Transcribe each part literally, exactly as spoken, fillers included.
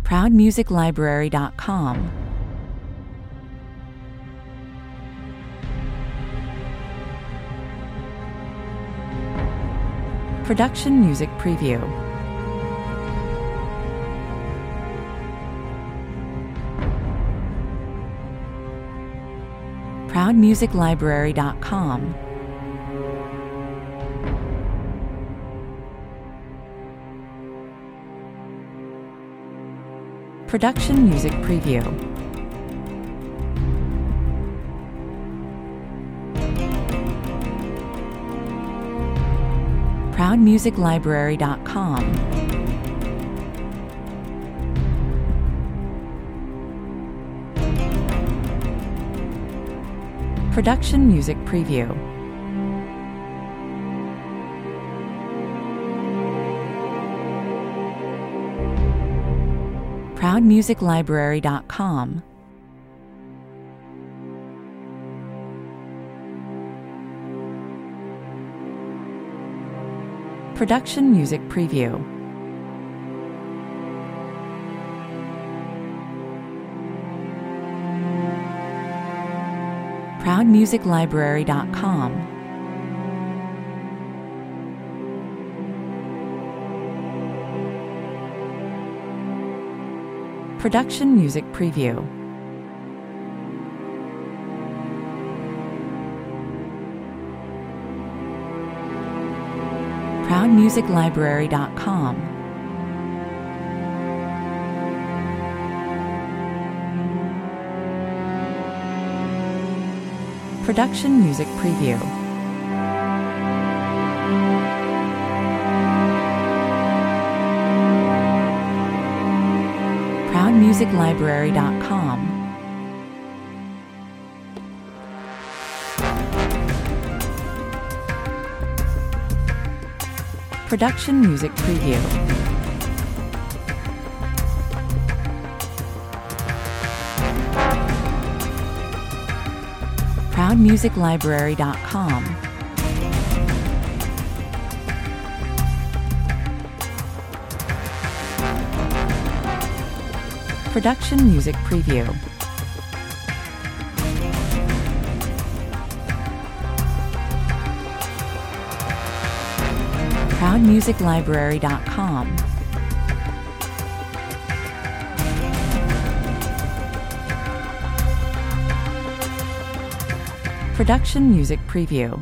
proud music library dot com, Production Music Preview, proud music library dot com, Production Music Preview, proud music library dot com, Production Music Preview, proud music library dot com, Production Music Preview, proud music library dot com, Production Music Preview, proud music library dot com, Production Music Preview, proud music library dot com, Production Music Preview, proud music library dot com, Production Music Preview, proud music library dot com, Production Music Preview,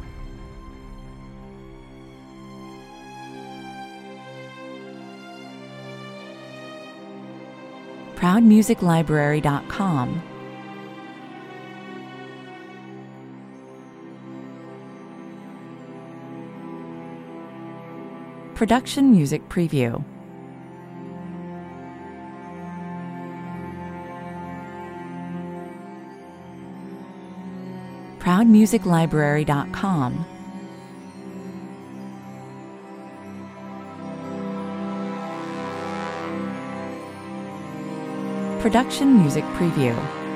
proud music library dot com, Production Music Preview, proud music library dot com, Production Music Preview,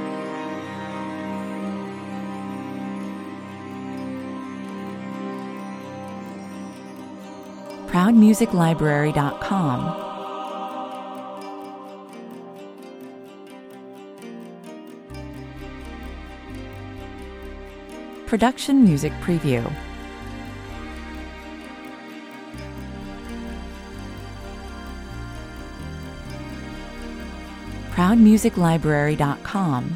proud music library dot com, Production Music Preview, proud music library dot com,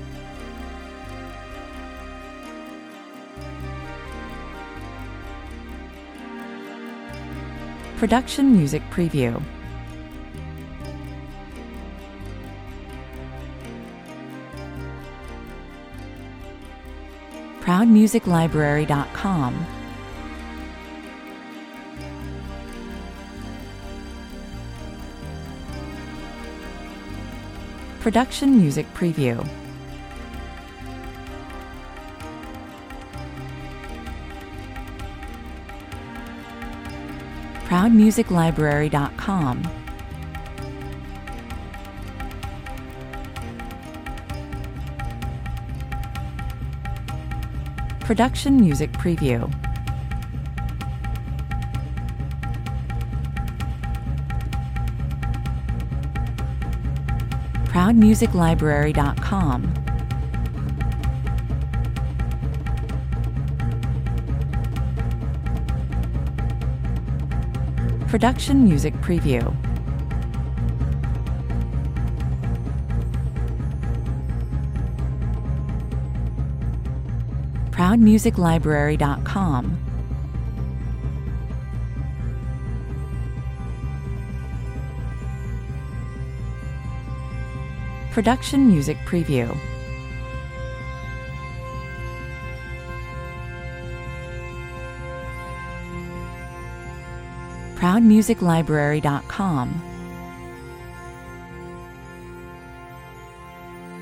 Production Music Preview, proud music library dot com, Production Music Preview, proud music library dot com, Production Music Preview, proud music library dot com, Production Music Preview. proud music library dot com, Production Music Preview. proud music library dot com,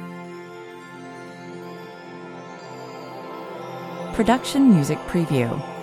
Production Music Preview.